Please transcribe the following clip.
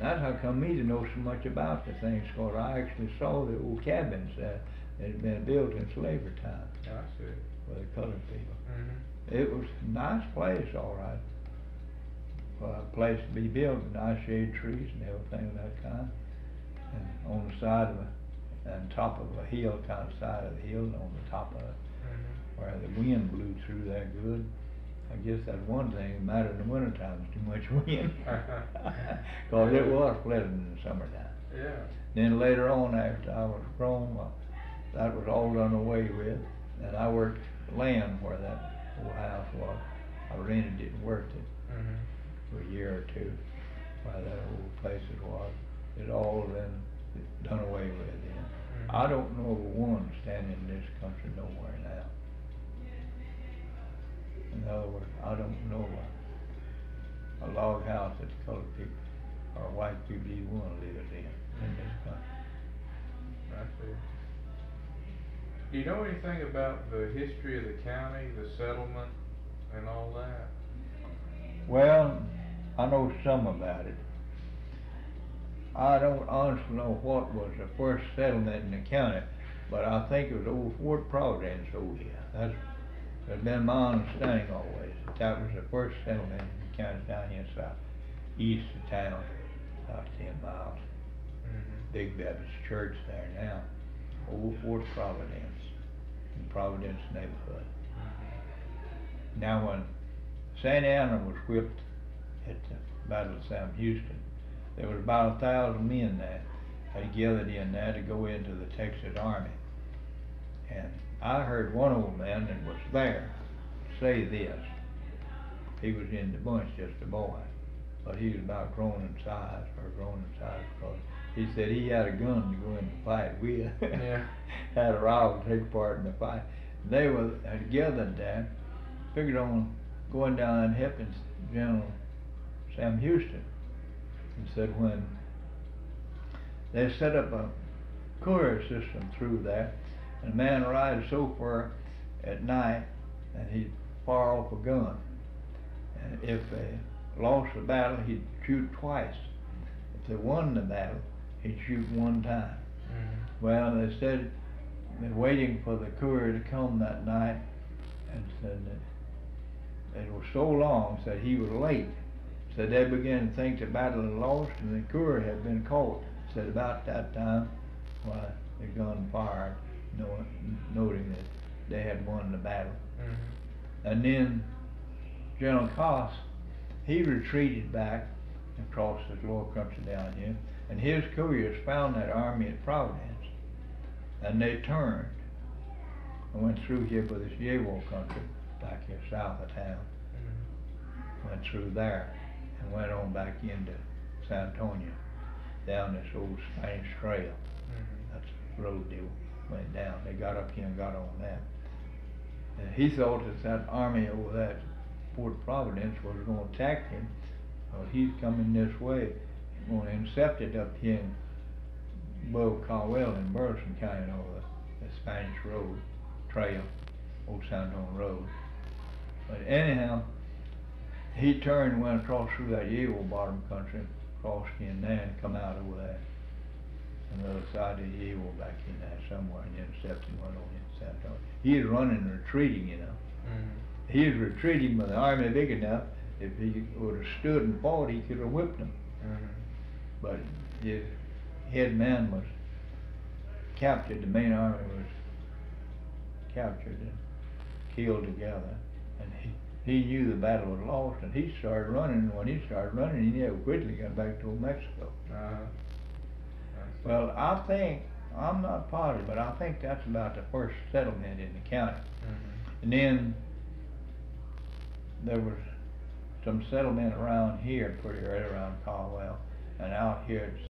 That's how come me to know so much about the things, 'cause I actually saw the old cabins that had been built in slavery time I see. for the colored people. Mm-hmm. It was a nice place, all right. For a place to be built, nice shade trees and everything of that kind. And on the side of on top of a hill, kind of side of the hill, on the top of it, Mm-hmm. where the wind blew through there good. I guess that's one thing, the matter in the wintertime is too much wind. 'Cause it was pleasant in the summertime. Yeah. Then later on, after I was grown, that was all done away with, and I worked land where that old house was. I rented it and worked it Mm-hmm. for a year or two, where that old place was. It all been done away with then. Mm-hmm. I don't know of one standing in this country nowhere now. In other words, I don't know a log house that the colored people or white people even wanna live in this country. I see. Do you know anything about the history of the county, the settlement, and all that? Well, I know some about it. I don't honestly know what was the first settlement in the county, but I think it was old Fort Providence over here. That's been my understanding always, that was the first settlement in the county down here south, east of town, about 10 miles. Mm-hmm. Big Baptist church there now, old Fort Providence, in Providence neighborhood. Mm-hmm. Now when Santa Anna was whipped at the Battle of Sam Houston, there was about 1,000 men there. They gathered in there to go into the Texas Army. And I heard one old man that was there say this. He was in the bunch, just a boy, but he was about grown in size, because he said he had a gun to go in the fight with. Yeah. Had a rifle to take part in the fight. They were gathered there, figured on going down and helping General Sam Houston. And said when they set up a courier system through there, and a man rides so far at night and he'd fire off a gun, and if they lost the battle he'd shoot twice. If they won the battle he'd shoot one time. Mm-hmm. Well, they said they're waiting for the courier to come that night, and said that it was so long, said he was late. Said they began to think the battle had lost and the courier had been caught. Said about that time, why, the gun fired, noting that they had won the battle. Mm-hmm. And then General Coss, he retreated back across the lower country down here, and his couriers found that army at Providence, and they turned and went through here by this Yewo country, back here south of town. Mm-hmm. Went through there and went on back into San Antonio, down this old Spanish Trail. Mm-hmm. That's the road they went down. They got up here and got on that. And he thought that army over there at Fort Providence was going to attack him. He's coming this way, going to intercept it up here above Caldwell in Burleson County over the Spanish Road Trail, old San Antonio Road. But anyhow, he turned and went across through that Yewo bottom country, crossed in there and come out over there on the other side of the Yewo, back in there somewhere, and intercepted and went on into San Antonio. He was running and retreating, you know. Mm-hmm. He was retreating with an army big enough, if he would have stood and fought, he could have whipped them. Mm-hmm. But his head man was captured, the main army was captured and killed together, and he knew the battle was lost, and he started running, and when he started running, he never quickly got back to Mexico. Uh-huh. Well, I think, I'm not positive, but I think that's about the first settlement in the county. Mm-hmm. And then there was some settlement around here, pretty right around Caldwell, and out here